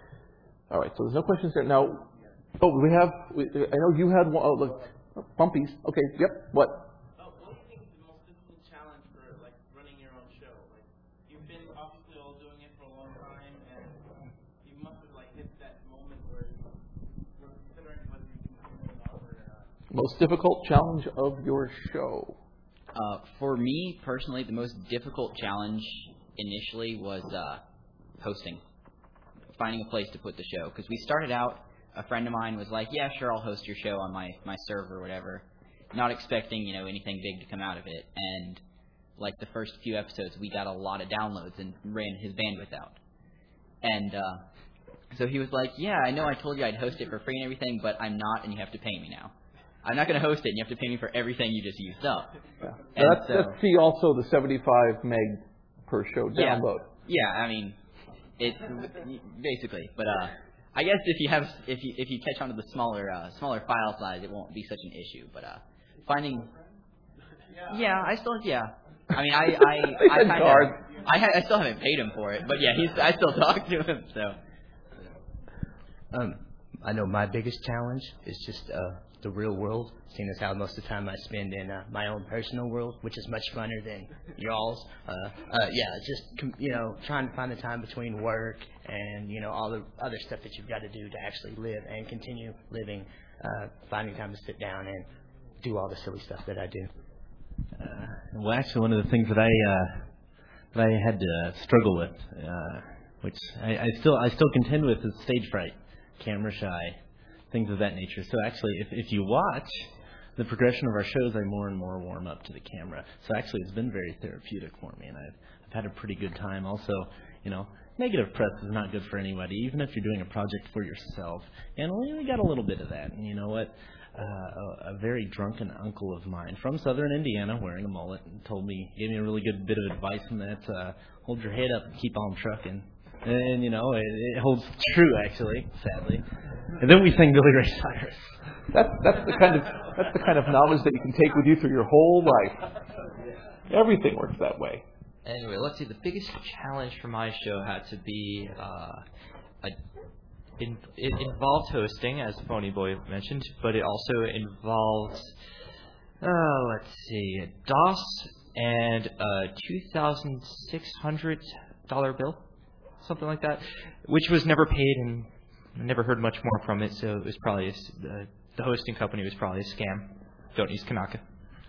All right, so there's no questions there. Now, oh, we have, we, I know you had one, oh, look, oh, Bumpies. Okay, yep, what? Oh, what do you think is the most difficult challenge for, like, running your own show? Like, you've been obviously all doing it for a long time, and you must have, like, hit that moment where you were considering whether you can continue or not, or not. Most difficult challenge of your show? Uh, for me, personally, the most difficult challenge initially was uh, hosting. Finding a place to put the show. Because we started out, a friend of mine was like, yeah, sure, I'll host your show on my, my server or whatever. Not expecting, you know, anything big to come out of it. And, like, the first few episodes, we got a lot of downloads and ran his bandwidth out. And uh, so he was like, yeah, I know I told you I'd host it for free and everything, but I'm not, and you have to pay me now. I'm not going to host it, and you have to pay me for everything you just used up. Yeah. That's, so, that's see also the seventy-five meg per show download. Yeah, yeah I mean... It basically, but uh, I guess if you have if you if you catch on to the smaller uh, smaller file size, it won't be such an issue. But uh, finding, yeah, I still yeah. I mean, I I I kind of I, I still haven't paid him for it, but yeah, he's I still talk to him. So, um, I know my biggest challenge is just uh, the real world, seeing as how most of the time I spend in uh, my own personal world, which is much funner than y'all's. Uh, uh, yeah, just, you know, trying to find the time between work and, you know, all the other stuff that you've got to do to actually live and continue living, uh, finding time to sit down and do all the silly stuff that I do. Uh, well, actually, one of the things that I uh, that I had to struggle with, uh, which I, I still I still contend with, is stage fright, camera shy, things of that nature. So actually, if if you watch the progression of our shows, I more and more warm up to the camera. So actually, it's been very therapeutic for me, and I've I've had a pretty good time. Also, you know, negative press is not good for anybody, even if you're doing a project for yourself. And we we got a little bit of that. And you know what? Uh, a, a very drunken uncle of mine from southern Indiana, wearing a mullet, and told me, gave me a really good bit of advice on that. Uh, hold your head up and keep on trucking. And, and you know, it, it holds true, actually, sadly. And then we sang Billy Ray Cyrus. That's that's the kind of that's the kind of knowledge that you can take with you through your whole life. Everything works that way. Anyway, let's see. The biggest challenge for my show had to be uh, a, in, it involved hosting, as Phony Boy mentioned, but it also involved, uh, let's see, DOS and a two thousand six hundred dollars bill, something like that, which was never paid, and I never heard much more from it. So it was probably a, the, the hosting company was probably a scam. Don't use Kanaka.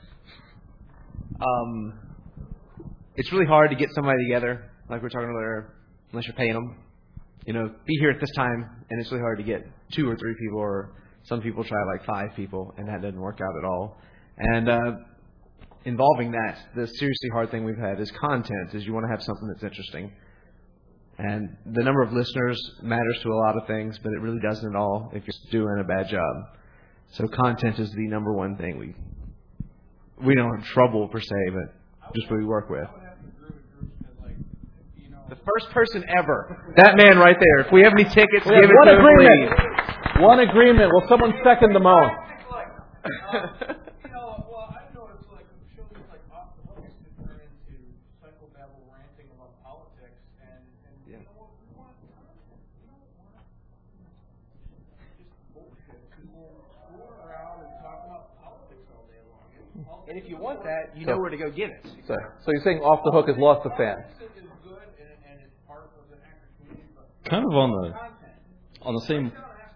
Um. It's really hard to get somebody together, like we were talking earlier, unless you're paying them. You know, be here at this time, and it's really hard to get two or three people, or some people try like five people, and that doesn't work out at all. And uh, involving that, the seriously hard thing we've had is content, is you want to have something that's interesting. And the number of listeners matters to a lot of things, but it really doesn't at all if you're doing a bad job. So content is the number one thing we we don't have trouble per se, but just what we work with. The first person ever. That man right there. If we have any tickets, We give have it one to him, agreement. please. One agreement. Will someone second the motion? You know, well, I noticed like shows like Off the Hook used to turn into psychobabble ranting about politics, and, and you know what, we want, we don't want just bullshit. People screw around and talk about politics all day long. And, all And if you want that, you So- know where to go get it. So, so you're saying Off the Hook has lost the fans? Kind of on the on the same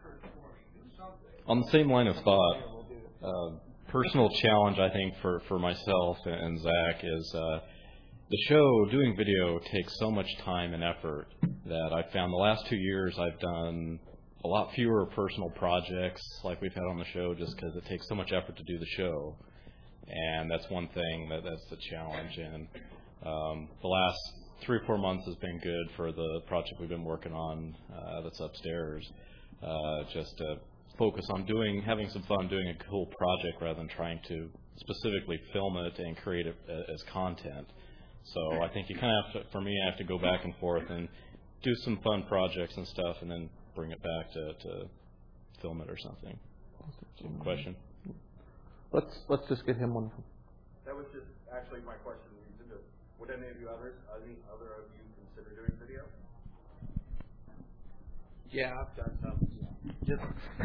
on the same line of thought. Uh, personal challenge, I think, for, for myself and Zach is uh, the show doing video takes so much time and effort that I've found the last two years I've done a lot fewer personal projects like we've had on the show, just because it takes so much effort to do the show, and that's one thing that that's the challenge. And um, the last three or four months has been good for the project we've been working on uh, that's upstairs. Uh, just to focus on doing, having some fun doing a cool project rather than trying to specifically film it and create it as content. So I think you kind of have to, for me, I have to go back and forth and do some fun projects and stuff, and then bring it back to, to film it or something. Question? Let's let's just get him one. That was just actually my question. Would any of you others, any other of you consider doing video? Yeah, I've done some. Just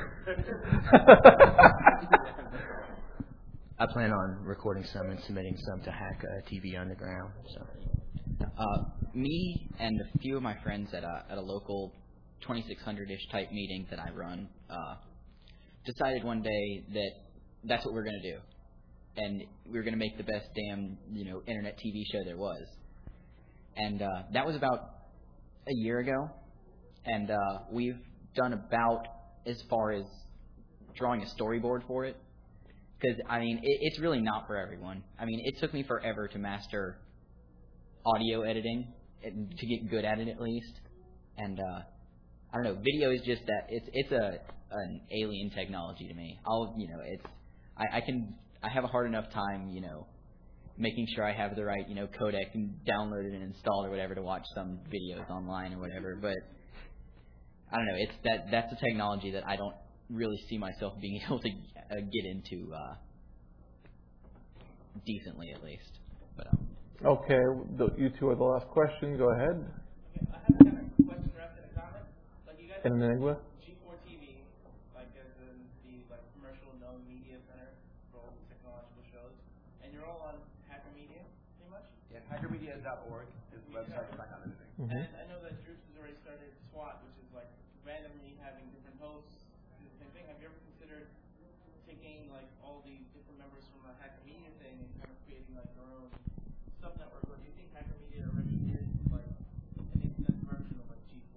I plan on recording some and submitting some to Hack uh, T V Underground. So, Uh, me and a few of my friends at a, at a local twenty-six hundred-ish type meeting that I run uh, decided one day that that's what we're going to do. And we were going to make the best damn, you know, internet T V show there was. And uh, that was about a year ago. And uh, we've done about as far as drawing a storyboard for it. Because, I mean, it, it's really not for everyone. I mean, it took me forever to master audio editing, and to get good at it at least. And, uh, I don't know, video is just that. It's it's a an alien technology to me. I'll, you know, it's, I, I can... I have a hard enough time, you know, making sure I have the right, you know, codec and downloaded and installed or whatever to watch some videos online or whatever. But I don't know. It's that that's a technology that I don't really see myself being able to uh, get into uh, decently, at least. But um, Okay, the, you two are the last question. Go ahead. Okay, I have a kind of question wrapped in a comment. Like you guys In Enigma? G four T V, like as in the like commercial known media center for all the technological shows, and you're all on Hacker Media, pretty much. yeah, hacker media dot org is the website to find out everything. Mm-hmm. And I know that Droops has already started SWAT, which is like randomly having different hosts do the same thing. Have you ever considered taking like all the different members from the Hacker Media thing and kind of creating like your own Subnetwork, or do you think Hacker Media already is like an extended version of like G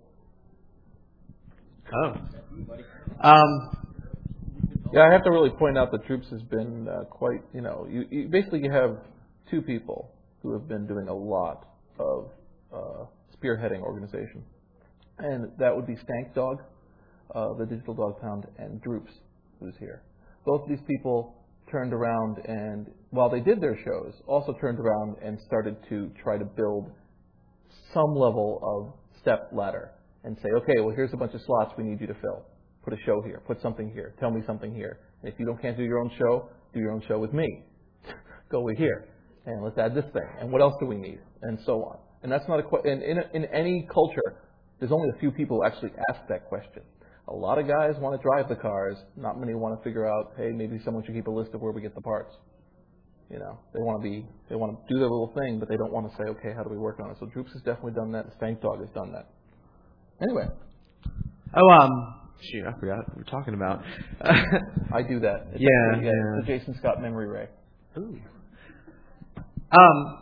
four? Oh. Um. Yeah, I have to really point out that Droops has been uh, quite, you know, you, you basically you have two people who have been doing a lot of uh, spearheading organization. And that would be Stank Dog, uh, the Digital Dog Pound, and Droops, who's here. Both of these people turned around and, while they did their shows, also turned around and started to try to build some level of step ladder and say, okay, well, here's a bunch of slots we need you to fill. Put a show here. Put something here. Tell me something here. And if you don't can't do your own show, do your own show with me. Go over here, and let's add this thing. And what else do we need? And so on. And that's not a question. In, in, in any culture, there's only a few people who actually ask that question. A lot of guys want to drive the cars. Not many want to figure out, hey, maybe someone should keep a list of where we get the parts. You know, they want to be, they want to do their little thing, but they don't want to say, okay, how do we work on it? So Droops has definitely done that. Stank Dog has done that. Anyway. Oh, um. Shoot, I forgot what we were talking about. I do that. It's yeah, actually, yeah. It's the Jason Scott memory ray. Ooh. Um,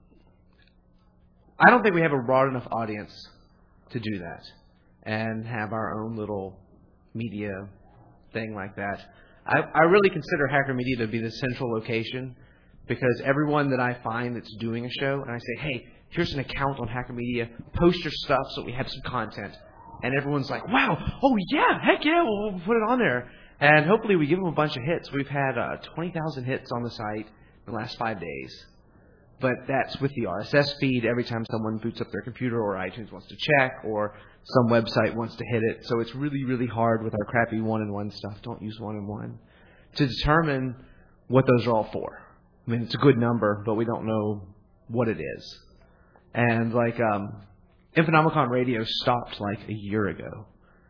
I don't think we have a broad enough audience to do that and have our own little media thing like that. I, I really consider Hacker Media to be the central location because everyone that I find that's doing a show, and I say, hey, here's an account on Hacker Media, post your stuff so we have some content. And everyone's like, wow, oh yeah, heck yeah, we'll, we'll put it on there. And hopefully we give them a bunch of hits. We've had uh, twenty thousand hits on the site in the last five days. But that's with the R S S feed every time someone boots up their computer or iTunes wants to check or some website wants to hit it. So it's really, really hard with our crappy one-in-one stuff. Don't use one-in-one. To determine what those are all for. I mean, it's a good number, but we don't know what it is. And like... um Infonomicon Radio stopped like a year ago.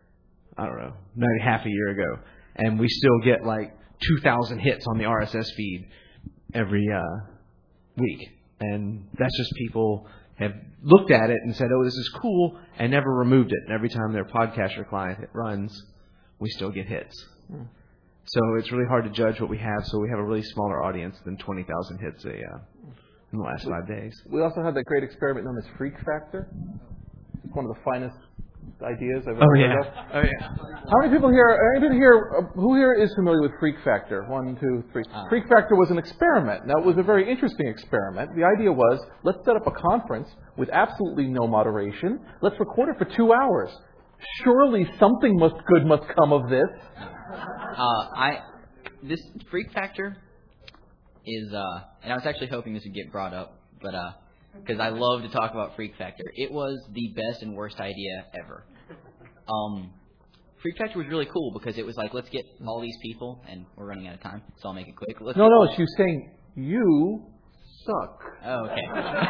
I don't know, maybe half a year ago. And we still get like two thousand hits on the R S S feed every uh, week. And that's just people have looked at it and said, oh, this is cool, and never removed it. And every time their podcaster client runs, we still get hits. Hmm. So it's really hard to judge what we have. So we have a really smaller audience than twenty thousand hits a uh, in the last five days. We also had that great experiment known as Freak Factor. It's one of the finest ideas I've ever oh, heard yeah. of. Oh yeah. How many people here? Anybody here? Uh, who here is familiar with Freak Factor? One, two, three. Uh. Freak Factor was an experiment. Now it was a very interesting experiment. The idea was, let's set up a conference with absolutely no moderation. Let's record it for two hours. Surely something must good must come of this. Uh, I this Freak Factor is, uh, and I was actually hoping this would get brought up, but uh, because I love to talk about Freak Factor, it was the best and worst idea ever. Um, Freak Factor was really cool because it was like, let's get all these people, and we're running out of time, so I'll make it quick. Let's no, no, she's saying you suck. Oh, okay.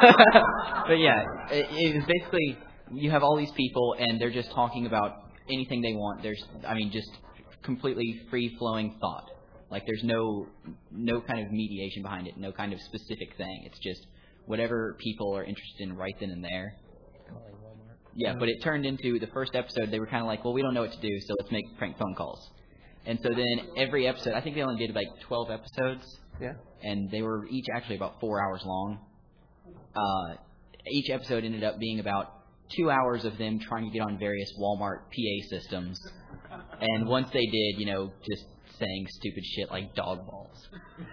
But yeah, it, it was basically you have all these people, and they're just talking about anything they want. There's, I mean, just completely free-flowing thought. Like there's no no kind of mediation behind it, no kind of specific thing. It's just whatever people are interested in right then and there. Yeah, but it turned into the first episode, they were kind of like, well, we don't know what to do, so let's make prank phone calls. And so then every episode, I think they only did like twelve episodes. Yeah. And they were each actually about four hours long. Uh, each episode ended up being about two hours of them trying to get on various Walmart P A systems. And once they did, you know, just saying stupid shit like dog balls.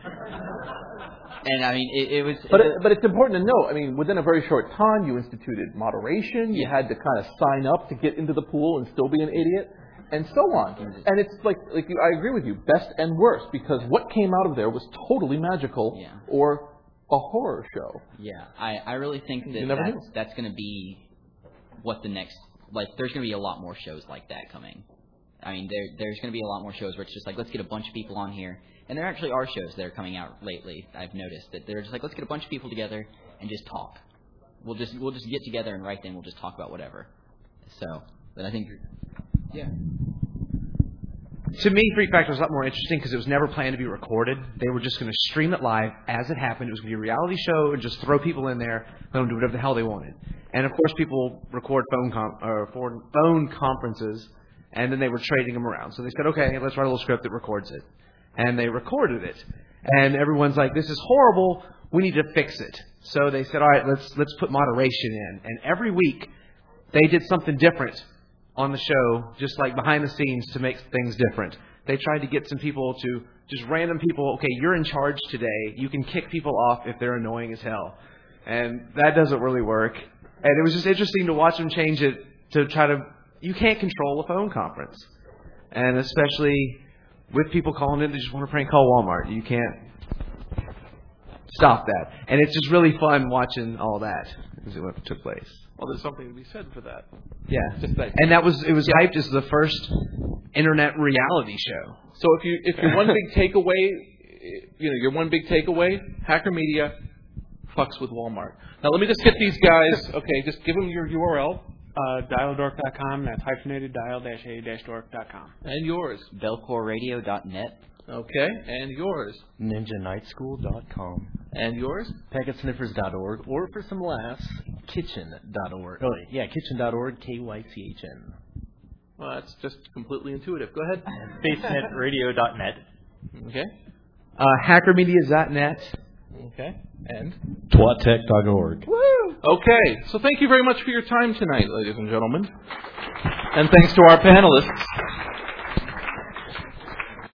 And I mean, it, it was... But, it, but it's important to note, I mean, within a very short time, you instituted moderation. You yeah. had to kind of sign up to get into the pool and still be an idiot, and so on. And it's like, like you, I agree with you, best and worst, because what came out of there was totally magical yeah. or a horror show. Yeah, I, I really think that that's, that's going to be what the next... Like, there's going to be a lot more shows like that coming. I mean, there, there's going to be a lot more shows where it's just like, let's get a bunch of people on here. And there actually are shows that are coming out lately. I've noticed that they're just like, let's get a bunch of people together and just talk. We'll just we'll just get together and right then we'll just talk about whatever. So, but I think, yeah. To me, Freak Factor was a lot more interesting because it was never planned to be recorded. They were just going to stream it live as it happened. It was going to be a reality show and just throw people in there, let them do whatever the hell they wanted. And of course, people record phone com- or phone conferences. And then they were trading them around. So they said, okay, let's write a little script that records it. And they recorded it. And everyone's like, this is horrible. we need to fix it. So they said, all right, let's let's put moderation in. And every week they did something different on the show, just like behind the scenes, to make things different. They tried to get some people to, just random people, okay, you're in charge today. You can kick people off if they're annoying as hell. And that doesn't really work. And it was just interesting to watch them change it to try to, you can't control a phone conference. And especially with people calling in, they just want to prank call Walmart. You can't stop that. And it's just really fun watching all that as it went, took place. Well, there's something to be said for that. Yeah. Just that. And that was, it was hyped as the first internet reality show. So if you, if your one big takeaway, you know, your one big takeaway, Hacker Media fucks with Walmart. Now let me just get these guys, okay, just give them your U R L. Uh, dial dork dot com, that's hyphenated, dial a dork dot com. And yours. belcore radio dot net. Okay, and yours. ninja night school dot com. And yours? packet sniffers dot org, or for some laughs, kitchen dot org. Oh, yeah, kitchen dot org, K Y C H N. Well, that's just completely intuitive. Go ahead. basenet radio dot net. Okay. Uh, hacker media dot net. Okay. And? twat tech dot org. Woo! Okay, so thank you very much for your time tonight, ladies and gentlemen. And thanks to our panelists.